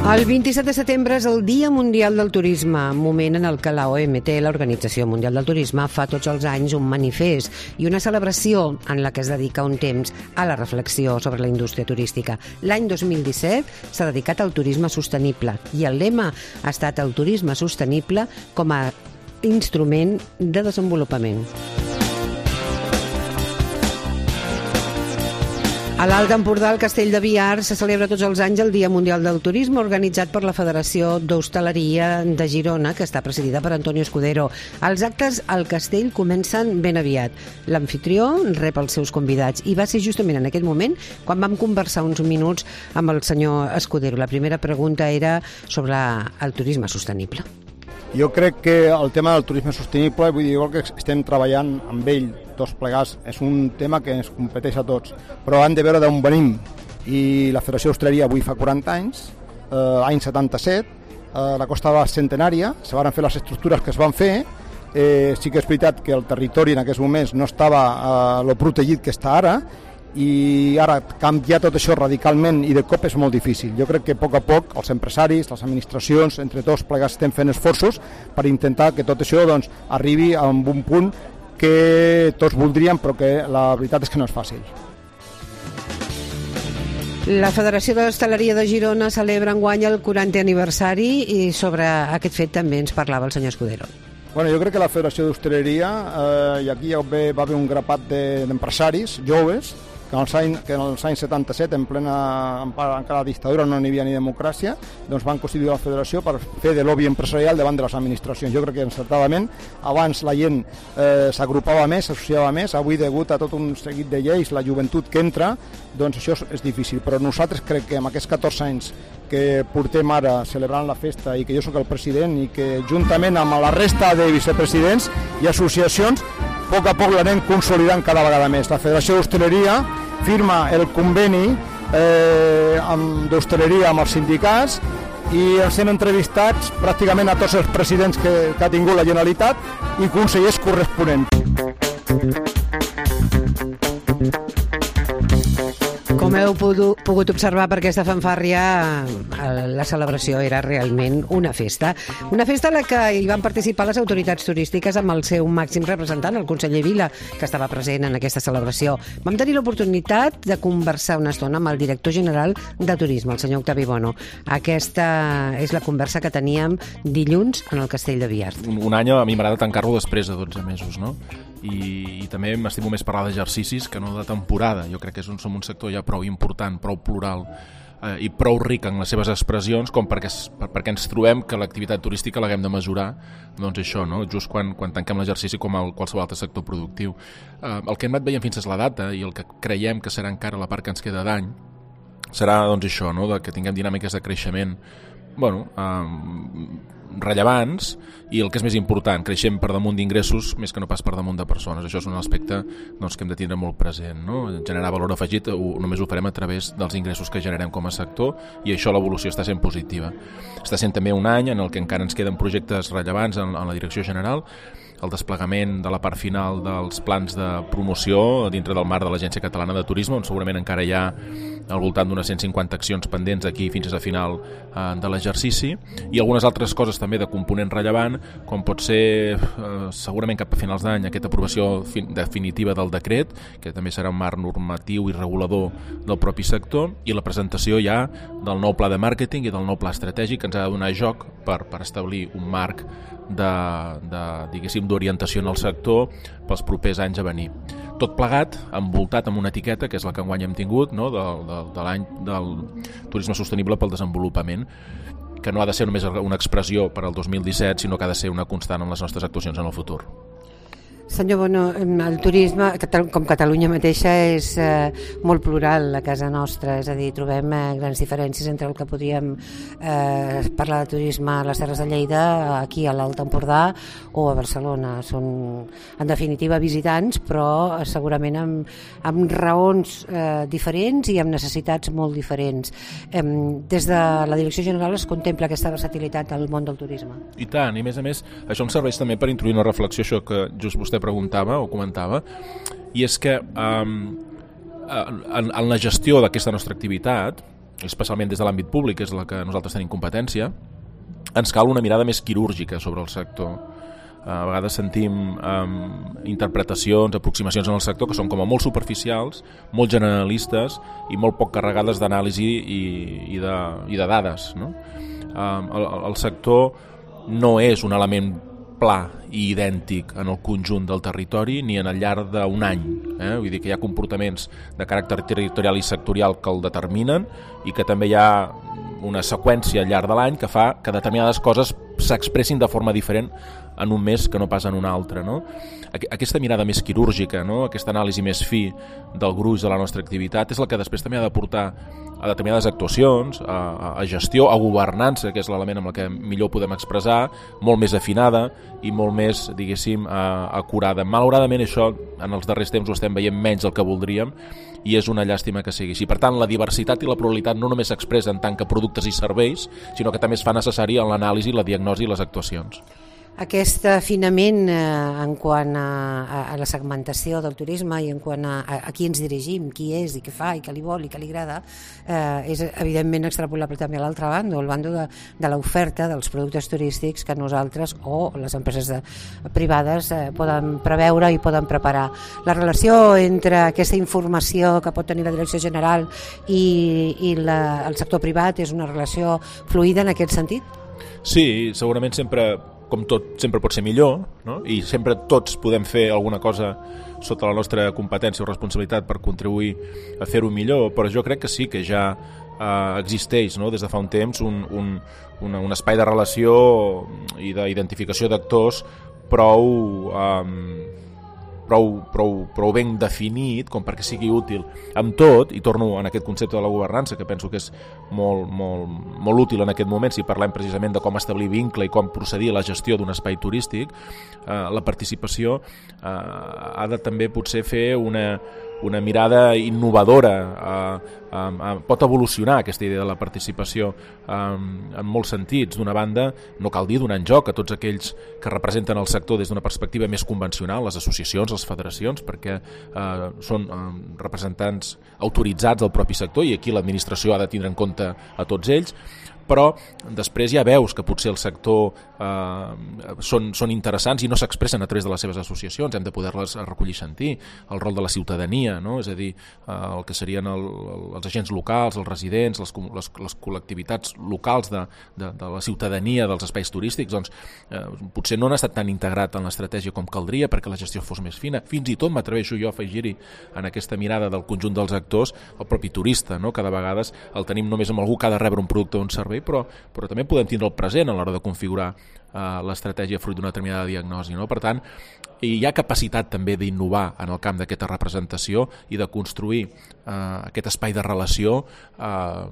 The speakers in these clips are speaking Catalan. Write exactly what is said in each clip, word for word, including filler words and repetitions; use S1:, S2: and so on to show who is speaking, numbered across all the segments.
S1: El vint-i-set de setembre és el Dia Mundial del Turisme, moment en el que la O M T, l'Organització Mundial del Turisme, fa tots els anys un manifest i una celebració en la que es dedica un temps a la reflexió sobre la indústria turística. L'any dos mil disset s'ha dedicat al turisme sostenible i el lema ha estat el turisme sostenible com a instrument de desenvolupament. A l'Alt Empordà, al Castell de Viar, se celebra tots els anys el Dia Mundial del Turisme, organitzat per la Federació d'Hostaleria de Girona, que està presidida per Antonio Escudero. Els actes al castell comencen ben aviat. L'amfitrió rep els seus convidats i va ser justament en aquest moment quan vam conversar uns minuts amb el senyor Escudero. La primera pregunta era sobre el turisme sostenible.
S2: Jo crec que el tema del turisme sostenible, vull dir, igual que estem treballant amb ell tots plegats, és un tema que ens competeix a tots, però han de veure d'on venim. I la Federació d'Hostaleria avui fa quaranta anys, eh, any setanta-set, eh, la costa va centenària, se van fer les estructures que es van fer, eh, sí que és veritat que el territori en aquests moments no estava eh, lo protegit que està ara, i ara canviar tot això radicalment i de cop és molt difícil. Jo crec que a poc a poc els empresaris, les administracions, entre tots plegats estem fent esforços per intentar que tot això doncs, arribi a un punt que tots voldríem, però que la veritat és que no és fàcil.
S1: La Federació d'Hostaleria de Girona celebra enguany el quarantè aniversari i sobre aquest fet també ens parlava el senyor Escudero.
S2: Bueno, jo crec que la Federació d'Hostaleria, eh, i aquí va haver un grapat d'empresaris joves, que en els anys, que en els anys setanta-set, en plena encara dictadura, no n'hi havia ni democràcia, doncs van constituir la federació per fer de lobby empresarial davant de les administracions. Jo crec que encertadament abans la gent eh, s'agrupava més, s'associava més, avui degut a tot un seguit de lleis, la joventut que entra, doncs això és difícil, però nosaltres crec que amb aquests catorze anys que portem ara celebrant la festa i que jo sóc el president i que juntament amb la resta de vicepresidents i associacions a poc a poc l'anem consolidant cada vegada més. La Federació d'Hostaleria firma el conveni eh, d'hostaleria amb els sindicats i els hem entrevistats pràcticament a tots els presidents que, que ha tingut la Generalitat i consellers corresponents.
S1: Com heu pogut observar per aquesta fanfàrria, la celebració era realment una festa. Una festa en la que hi van participar les autoritats turístiques amb el seu màxim representant, el conseller Vila, que estava present en aquesta celebració. Vam tenir l'oportunitat de conversar una estona amb el director general de Turisme, el senyor Octavi Bono. Aquesta és la conversa que teníem dilluns en el Castell de Viar.
S3: Un any a mi m'agrada tancar-lo després de dotze mesos, no? I, i també m'estimo més parlar d'exercicis que no de temporada. Jo crec que és un, som un sector ja prou important, prou plural eh, i prou ric en les seves expressions com perquè, per, perquè ens trobem que l'activitat turística l'haguem de mesurar, doncs això, no? Just quan, quan tanquem l'exercici com el, qualsevol altre sector productiu. Eh, el que hem anat veient fins a la data i el que creiem que serà encara la part que ens queda d'any serà doncs això, no? De que tinguem dinàmiques de creixement bueno, eh, rellevants i el que és més important, creixem per damunt d'ingressos més que no pas per damunt de persones. Això és un aspecte doncs, que hem de tindre molt present, no? Generar valor afegit ho, només ho farem a través dels ingressos que generem com a sector i això l'evolució està sent positiva. Està sent també un any en el que encara ens queden projectes rellevants en, en la direcció general, el desplegament de la part final dels plans de promoció dintre del marc de l'Agència Catalana de Turisme, on segurament encara hi ha al voltant d'unes cent cinquanta accions pendents aquí fins a final eh, de l'exercici, i algunes altres coses també de component rellevant, com pot ser eh, segurament cap a finals d'any aquesta aprovació fin- definitiva del decret, que també serà un marc normatiu i regulador del propi sector, i la presentació ja del nou pla de màrqueting i del nou pla estratègic que ens ha de donar joc per, per establir un marc de, de, diguéssim, d'orientació en el sector pels propers anys a venir. Tot plegat, envoltat amb una etiqueta, que és la que enguany hem tingut, no? de, de, de l'any del turisme sostenible pel desenvolupament, que no ha de ser només una expressió per al dos mil disset, sinó que ha de ser una constant en les nostres actuacions en el futur.
S1: Senyor Bono, el turisme, com Catalunya mateixa, és eh, molt plural a casa nostra, és a dir, trobem eh, grans diferències entre el que podríem eh, parlar de turisme a les Terres de Lleida, aquí a l'Alt Empordà o a Barcelona. Són, en definitiva, visitants, però segurament amb, amb raons eh, diferents i amb necessitats molt diferents. Eh, des de la Direcció General es contempla aquesta versatilitat al món del turisme.
S3: I tant, i a més a més, això em serveix també per introduir una reflexió, això que just vostè preguntava o comentava, i és que um, en, en la gestió d'aquesta nostra activitat especialment des de l'àmbit públic, que és la que nosaltres tenim competència, ens cal una mirada més quirúrgica sobre el sector. A vegades sentim um, interpretacions, aproximacions en el sector que són com a molt superficials, molt generalistes i molt poc carregades d'anàlisi i, i, de, i de dades, no? Um, el, el sector no és un element pla i idèntic en el conjunt del territori ni en el llarg d'un any. Eh? Vull dir que hi ha comportaments de caràcter territorial i sectorial que el determinen i que també hi ha una seqüència al llarg de l'any que fa que determinades coses s'expressin de forma diferent en un mes que no pas en un altre, no? Aquesta mirada més quirúrgica, no? Aquesta anàlisi més fi del gruix de la nostra activitat és la que després també ha de portar a determinades actuacions, a, a gestió, a governança, que és l'element amb el que millor podem expressar, molt més afinada i molt més, diguéssim, acurada. Malauradament això en els darrers temps ho estem veient menys del que voldríem i és una llàstima que sigui així. Per tant, la diversitat i la pluralitat no només s'expressa en tant que productes i serveis, sinó que també es fa necessari en l'anàlisi, la diagnosi i les actuacions.
S1: Aquest afinament eh, en quant a, a, a la segmentació del turisme i en quant a, a, a qui ens dirigim, qui és i què fa i què li vol i què li agrada, eh, és evidentment extrapolable també a l'altra banda, al bando de, de l'oferta dels productes turístics que nosaltres o les empreses de, privades eh, poden preveure i poden preparar. La relació entre aquesta informació que pot tenir la Direcció General i, i la, el sector privat és una relació fluida en aquest sentit?
S3: Sí, segurament sempre com tot, sempre pot ser millor, no? I sempre tots podem fer alguna cosa sota la nostra competència o responsabilitat per contribuir a fer-ho millor, però jo crec que sí que ja eh, existeix, no? Des de fa un temps un, un, un, un espai de relació i d'identificació d'actors prou... Eh, Prou, prou, prou ben definit com perquè sigui útil amb tot, i torno en aquest concepte de la governança que penso que és molt, molt, molt útil en aquest moment si parlem precisament de com establir vincle i com procedir a la gestió d'un espai turístic. Eh, la participació eh, ha de també potser fer una, una mirada innovadora, eh, eh, pot evolucionar aquesta idea de la participació eh, en molts sentits. D'una banda, no cal dir donant joc a tots aquells que representen el sector des d'una perspectiva més convencional, les associacions, les federacions, perquè eh, són eh, representants autoritzats del propi sector i aquí l'administració ha de tindre en compte a tots ells, però després ja veus que potser el sector eh, són, són interessants i no s'expressen a través de les seves associacions, hem de poder-les recollir i sentir, el rol de la ciutadania, no? És a dir, eh, el que serien el, els agents locals, els residents, les, les, les col·lectivitats locals de, de, de la ciutadania dels espais turístics, doncs eh, potser no han estat tan integrat en l'estratègia com caldria perquè la gestió fos més fina. Fins i tot m'atreveixo jo a afegir-hi en aquesta mirada del conjunt dels actors el propi turista, no? Cada vegada el tenim només amb algú que ha de rebre un producte o un servei, però, però també podem tindre el present a l'hora de configurar eh, l'estratègia fruit d'una determinada diagnosi, no? Per tant, hi ha capacitat també d'innovar en el camp d'aquesta representació i de construir eh, aquest espai de relació, eh,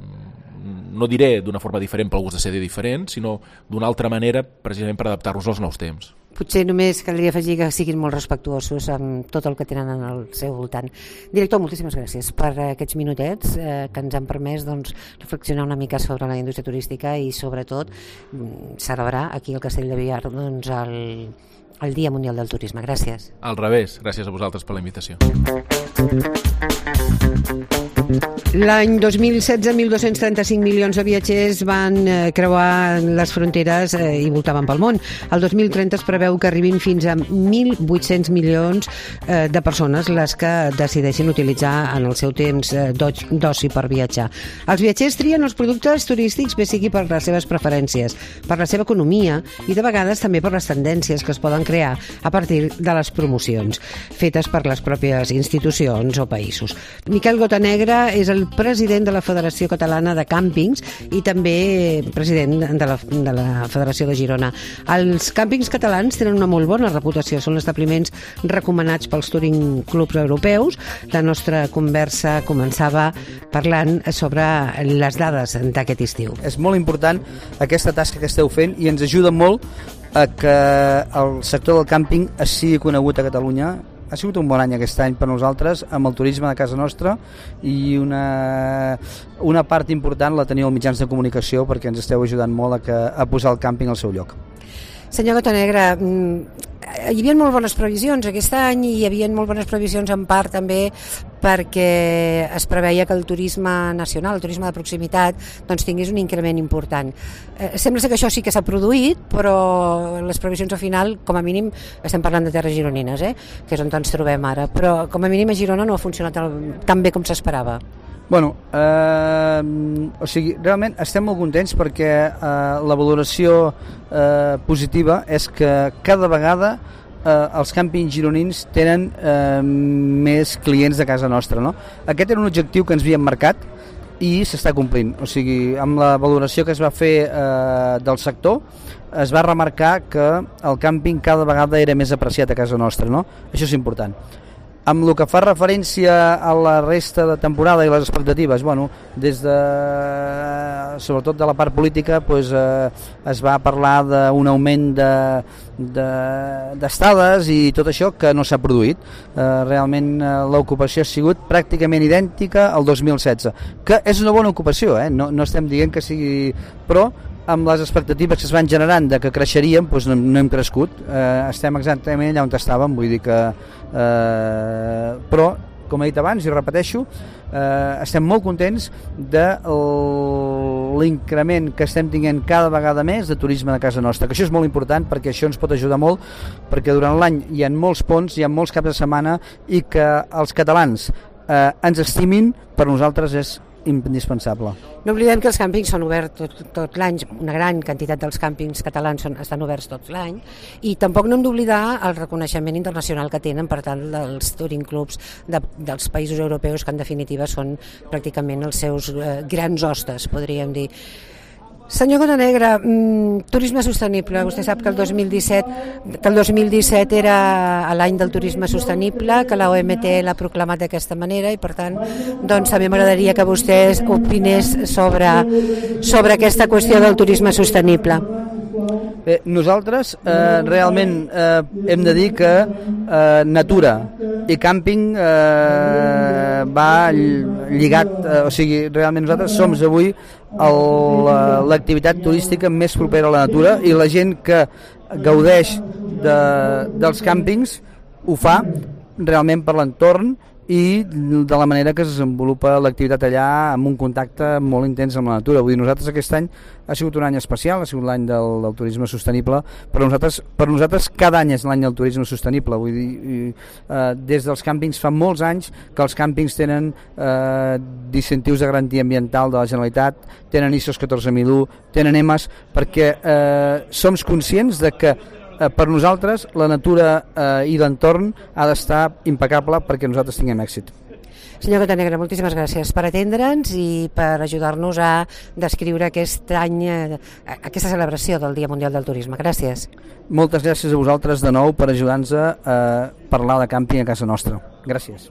S3: no diré d'una forma diferent pel gust de ser diferent, sinó d'una altra manera precisament per adaptar-nos als nous temps.
S1: Potser només caldria afegir que siguin molt respectuosos amb tot el que tenen en el seu voltant. Director, moltíssimes gràcies per aquests minutets eh, que ens han permès doncs, reflexionar una mica sobre la indústria turística i sobretot celebrar aquí al Castell de Villar doncs, el, el Dia Mundial del Turisme. Gràcies.
S3: Al revés, gràcies a vosaltres per la invitació.
S1: L'any dos mil setze, mil dos-cents trenta-cinc milions de viatgers van eh, creuar les fronteres eh, i voltaven pel món. El dos mil trenta es preveu que arribin fins a mil vuit-cents milions eh, de persones les que decideixin utilitzar en el seu temps eh, d'oci per viatjar. Els viatgers trien els productes turístics bé sigui per les seves preferències, per la seva economia i de vegades també per les tendències que es poden crear a partir de les promocions fetes per les pròpies institucions o països. Miquel Gotanegra és el president de la Federació Catalana de Càmpings i també president de la, de la Federació de Girona. Els càmpings catalans tenen una molt bona reputació, són establiments recomanats pels touring clubs europeus. La nostra conversa començava parlant sobre les dades d'aquest estiu.
S4: És molt important aquesta tasca que esteu fent i ens ajuda molt a que el sector del càmping es sigui conegut a Catalunya. Ha sigut un bon any aquest any per nosaltres amb el turisme de casa nostra i una, una part important la teniu als mitjans de comunicació perquè ens esteu ajudant molt a, que, a posar el càmping al seu lloc.
S1: Senyor Gotanegra, hi havia molt bones previsions aquest any i hi havia molt bones previsions en part també perquè es preveia que el turisme nacional, el turisme de proximitat, doncs tingués un increment important. Eh, sembla ser que això sí que s'ha produït, però les previsions al final, com a mínim, estem parlant de terres gironines, eh? Que és on ens trobem ara, però com a mínim a Girona no ha funcionat tan bé com s'esperava.
S4: Bueno, eh, o sigui, realment estem molt contents perquè eh, la valoració eh, positiva és que cada vegada eh, els càmpings gironins tenen eh, més clients de casa nostra, no? Aquest era un objectiu que ens havíem marcat i s'està complint, o sigui, amb la valoració que es va fer eh, del sector es va remarcar que el càmping cada vegada era més apreciat a casa nostra, no? Això és important. Amb el que fa referència a la resta de temporada i les expectatives, bueno, des de, sobretot de la part política, pues, eh, es va parlar d'un augment de, de, d'estades i tot això que no s'ha produït. Eh, realment eh, l'ocupació ha sigut pràcticament idèntica al dos mil setze, que és una bona ocupació, eh? no, no estem dient que sigui... però amb les expectatives que es van generant de que creixeríem, doncs no, no hem crescut, eh, estem exactament allà on estàvem, vull dir que eh, però, com he dit abans i repeteixo, eh, estem molt contents de l'increment que estem tinguent cada vegada més de turisme de casa nostra, que això és molt important perquè això ens pot ajudar molt, perquè durant l'any hi ha molts ponts, hi ha molts caps de setmana i que els catalans eh, ens estimin, per nosaltres és indispensable.
S1: No oblidem que els càmpings són oberts tot, tot l'any, una gran quantitat dels càmpings catalans són, estan oberts tot l'any, i tampoc no hem d'oblidar el reconeixement internacional que tenen per tant dels touring clubs de, dels països europeus, que en definitiva són pràcticament els seus eh, grans hostes, podríem dir. Senyor Cotanegra, mmm, turisme sostenible, vostè sap que el dos mil disset, que el dos mil disset era l'any del turisme sostenible, que la O M T l'ha proclamat d'aquesta manera i per tant doncs, també m'agradaria que vostè opinés sobre, sobre aquesta qüestió del turisme sostenible.
S4: Bé, nosaltres eh, realment eh, hem de dir que eh, natura i càmping eh, va lligat, eh, o sigui, realment nosaltres som avui l'activitat turística més propera a la natura i la gent que gaudeix de, dels càmpings ho fa realment per l'entorn i de la manera que es desenvolupa l'activitat allà amb un contacte molt intens amb la natura. Vull dir, nosaltres aquest any ha sigut un any especial, ha sigut l'any del, del turisme sostenible, però nosaltres, per nosaltres cada any és l'any del turisme sostenible. Vull dir, i, eh, des dels càmpings fa molts anys que els càmpings tenen eh, distintius de garantia ambiental de la Generalitat, tenen I S O catorze mil u, tenen E M A S, perquè eh, som conscients de que per nosaltres la natura eh, i l'entorn ha d'estar impecable perquè nosaltres tinguem èxit.
S1: Senyor Cotanegra, moltíssimes gràcies per atendre'ns i per ajudar-nos a descriure aquest any, eh, aquesta celebració del Dia Mundial del Turisme. Gràcies.
S4: Moltes gràcies a vosaltres de nou per ajudar-nos a eh, parlar de càmping a casa nostra. Gràcies.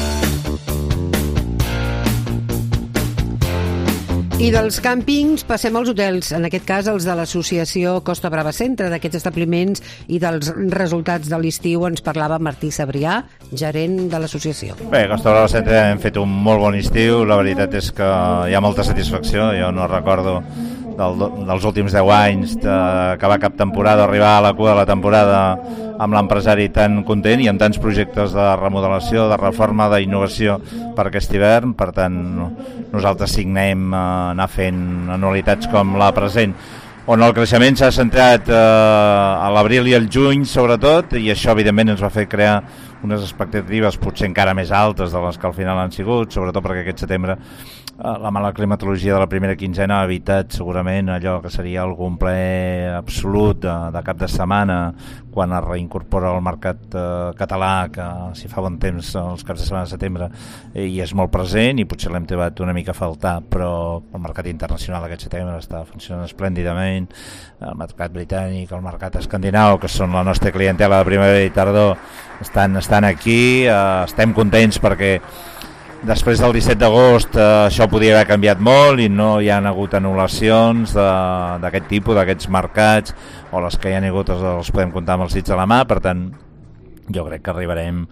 S1: I dels càmpings passem als hotels, en aquest cas els de l'associació Costa Brava Centre, d'aquests establiments i dels resultats de l'estiu ens parlava Martí Sabrià, gerent de l'associació.
S5: Bé, Costa Brava Centre hem fet un molt bon estiu, la veritat és que hi ha molta satisfacció, jo no recordo del, dels últims deu anys d'acabar cap temporada, arribar a la cua de la temporada amb l'empresari tan content i amb tants projectes de remodelació, de reforma, d'innovació per aquest hivern. Per tant, nosaltres signem a anar fent anualitats com la present, on el creixement s'ha centrat eh, a l'abril i al juny sobretot, i això evidentment ens va fer crear unes expectatives potser encara més altes de les que al final han sigut, sobretot perquè aquest setembre la mala climatologia de la primera quinzena ha evitat segurament allò que seria algun ple absolut de, de cap de setmana quan es reincorpora el mercat eh, català, que si fa bon temps els caps de setmana de setembre eh, i és molt present i potser l'hem trobat una mica a faltar, però el mercat internacional aquest setembre està funcionant esplèndidament, el mercat britànic, el mercat escandinau, que són la nostra clientela de primavera i tardor, estan, estan aquí, eh, estem contents perquè després del disset d'agost eh, això podia haver canviat molt i no hi ha hagut anul·lacions d'aquest tipus, d'aquests mercats, o les que hi ha hagut els, els podem comptar amb els dits a la mà. Per tant, jo crec que arribarem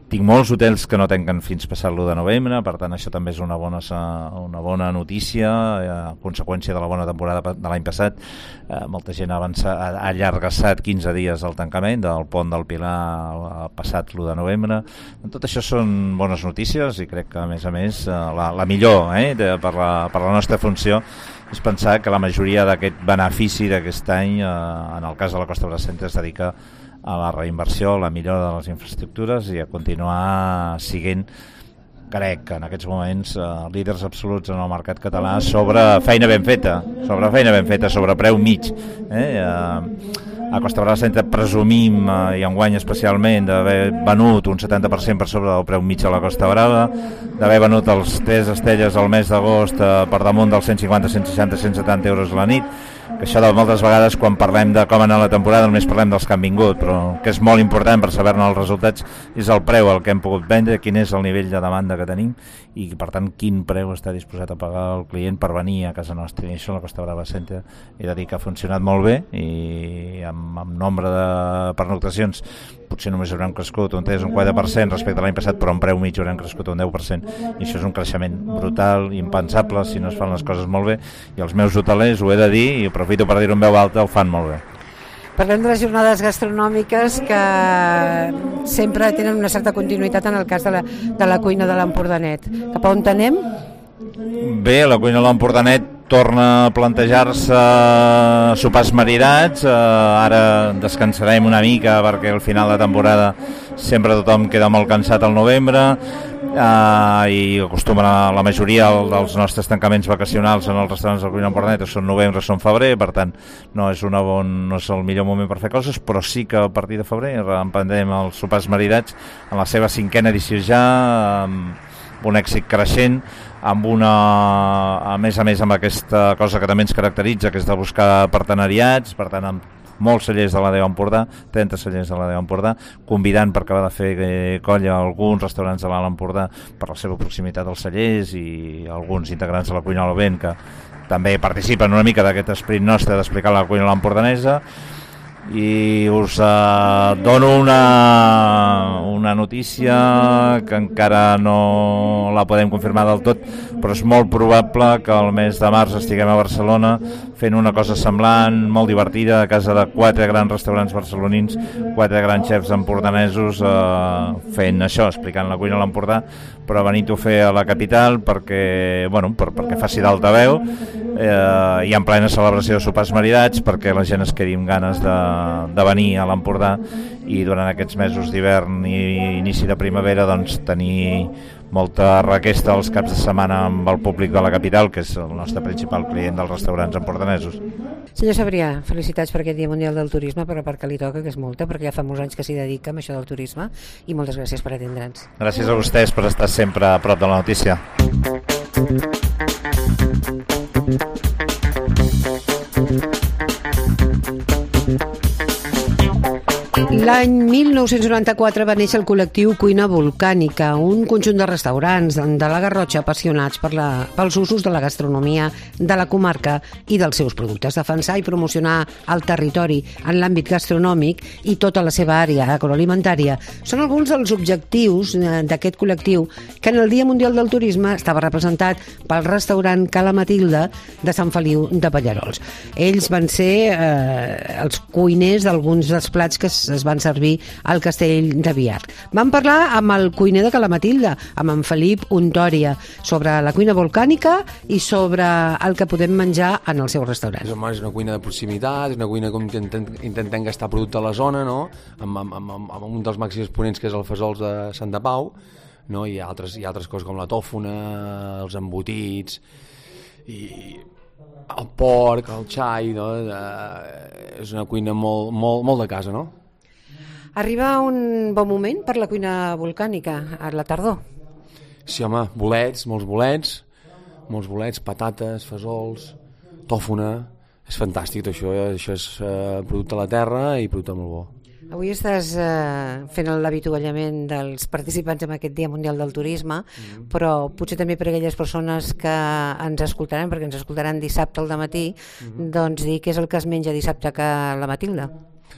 S5: Tinc molts hotels que no tanquen fins passat l'u de novembre, per tant això també és una bona, una bona notícia, a conseqüència de la bona temporada de l'any passat. Eh, molta gent ha, avançat, ha allargassat quinze dies el tancament del pont del Pilar passat l'u de novembre. Tot això són bones notícies i crec que a més a més la, la millor eh, de, per, la, per la nostra funció és pensar que la majoria d'aquest benefici d'aquest any, eh, en el cas de la Costa Brava Centre, es dedica a la reinversió, a la millora de les infraestructures i a continuar siguent, crec que en aquests moments, eh, líders absoluts en el mercat català sobre feina ben feta, sobre feina ben feta, sobre preu mig. Eh? Eh, a Costa Brava Centre presumim, eh, i enguany especialment, d'haver venut un setanta per cent per sobre del preu mig a la Costa Brava, d'haver venut els tres estelles al mes d'agost eh, per damunt dels cent cinquanta, cent seixanta, cent setanta euros la nit, que això de moltes vegades quan parlem de com anar la temporada només parlem dels que han vingut, però que és molt important per saber-ne els resultats és el preu al que hem pogut vendre, quin és el nivell de demanda que tenim i per tant quin preu està disposat a pagar el client per venir a casa nostra. I això a la Costa Brava Centre he de dir que ha funcionat molt bé i amb, amb nombre de pernoctacions potser només haurem crescut un tres o un quatre per cent respecte a l'any passat, però en preu mig haurem crescut un deu per cent i això és un creixement brutal, impensable si no es fan les coses molt bé, i els meus hotelers, ho he de dir i aprofito per dir-ho en veu alta, el fan molt bé.
S1: Parlem de les jornades gastronòmiques que sempre tenen una certa continuïtat en el cas de la, de la cuina de l'Empordanet. Cap a on anem?
S5: Bé, la cuina de l'Empordanet torna a plantejar-se sopars maridats, eh, ara descansarem una mica perquè al final de temporada sempre tothom queda molt cansat al novembre, eh, i acostumen a la majoria dels nostres tancaments vacacionals en els restaurants de la cuina Empordanet són novembre, són febrer, per tant no és, una bon, no és el millor moment per fer coses, però sí que a partir de febrer emprendrem els sopars maridats en la seva cinquena edició ja, amb un èxit creixent, amb una, a més a més amb aquesta cosa que també ens caracteritza, que és de buscar partenariats, per tant amb molts cellers de l'A D E Empordà, trenta cellers de l'A D E Empordà, convidant per acabar de fer eh, colla alguns restaurants de l'Alt Empordà per la seva proximitat als cellers i alguns integrants de la cuina al vent que també participen una mica d'aquest esperit nostre d'explicar la cuina empordanesa. I us eh, dono una, una notícia que encara no la podem confirmar del tot, però és molt probable que el mes de març estiguem a Barcelona fent una cosa semblant, molt divertida, a casa de quatre grans restaurants barcelonins, quatre grans xefs empordanesos, eh, fent això, explicant la cuina a l'Empordà, però venint-ho a fer a la capital perquè, bueno, per, perquè faci d'altaveu, eh, i en plena celebració de sopars maridats, perquè la gent es quedi amb ganes de de venir a l'Empordà i durant aquests mesos d'hivern i inici de primavera doncs tenir molta requesta els caps de setmana amb el públic de la capital, que és el nostre principal client dels restaurants empordanesos.
S1: Senyor Sabrià, felicitats per aquest Dia Mundial del Turisme, per la part que li toca, que és molta, perquè ja fa molts anys que s'hi dedica amb això del turisme, i moltes gràcies per atendre'ns.
S5: Gràcies a vostès per estar sempre a prop de la notícia.
S1: L'any mil nou-cents noranta-quatre va néixer el col·lectiu Cuina Volcànica, un conjunt de restaurants de la Garrotxa apassionats per la, pels usos de la gastronomia de la comarca i dels seus productes, defensar i promocionar el territori en l'àmbit gastronòmic i tota la seva àrea agroalimentària. Són alguns dels objectius d'aquest col·lectiu que en el Dia Mundial del Turisme estava representat pel restaurant Cala Matilde de Sant Feliu de Pallerols. Ells van ser eh, els cuiners d'alguns dels plats que es van servir al Castell de Biar. Vam parlar amb el cuiner de Cala Matilde, amb en Felip Untòria, sobre la cuina volcànica i sobre el que podem menjar en el seu restaurant.
S6: És una cuina de proximitat, és una cuina com intentem, intentem gastar producte a la zona, no? amb, amb, amb, amb un dels màxims exponents que és el Fesols de Santa Pau, no? I altres, i altres coses com la tòfona, els embotits i el porc, el xai, no? Eh, és una cuina molt, molt, molt de casa, no?
S1: Arriba un bon moment per la cuina volcànica, a la tardor.
S6: Sí, home, bolets, molts bolets, molts bolets, patates, fesols, tòfona, és fantàstic això, eh? Això és eh, producte de la terra i producte molt bo.
S1: Avui estàs eh, fent l'avituallament dels participants en aquest Dia Mundial del Turisme, mm-hmm. però potser també per aquelles persones que ens escoltaran, perquè ens escoltaran dissabte al dematí, mm-hmm. doncs dir què és el que es menja dissabte a la Matilde.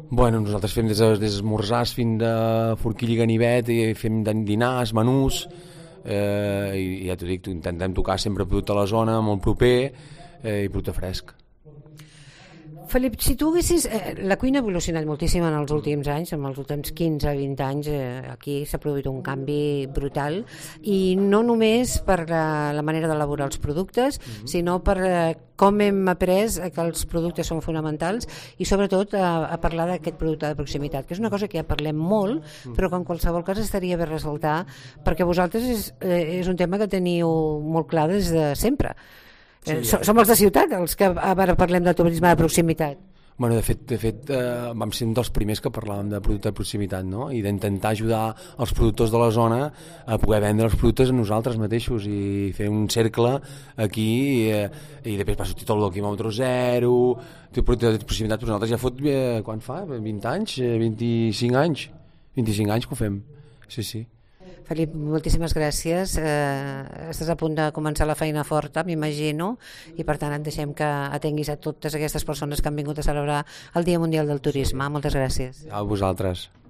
S6: Bueno, nosaltres fem des d'esmorzars fins a forquilla i ganivet, i fem dinars, menús, eh, i ja t'ho dic, intentem tocar sempre producte a la zona, molt proper, eh, i producte fresc.
S1: Felip, si tu haguessis... Eh, la cuina ha evolucionat moltíssim en els últims anys, en els últims quinze a vint anys, eh, aquí s'ha produït un canvi brutal, i no només per la, la manera d'elaborar els productes, mm-hmm. sinó per eh, com hem après que els productes són fonamentals, i sobretot a, a parlar d'aquest producte de proximitat, que és una cosa que ja parlem molt, mm. però que en qualsevol cas estaria bé ressaltar, perquè vosaltres és, eh, és un tema que teniu molt clar des de sempre. Sí, ja. Som els de ciutat els que ara parlem de turisme de proximitat.
S6: Bueno, de fet, de fet eh, vam ser un dels primers que parlàvem de producte de proximitat, no? I d'intentar ajudar els productors de la zona a poder vendre els productes a nosaltres mateixos i fer un cercle aquí, i, eh, i després va sortir tot el quilòmetre zero, el producte de proximitat, però nosaltres ja fot, eh, quan fa? vint anys? vint-i-cinc anys? vint-i-cinc anys que ho fem, sí, sí.
S1: Felip, moltíssimes gràcies. Eh, estàs a punt de començar la feina forta, m'imagino, i per tant et deixem que atenguis a totes aquestes persones que han vingut a celebrar el Dia Mundial del Turisme. Moltes gràcies.
S6: A vosaltres.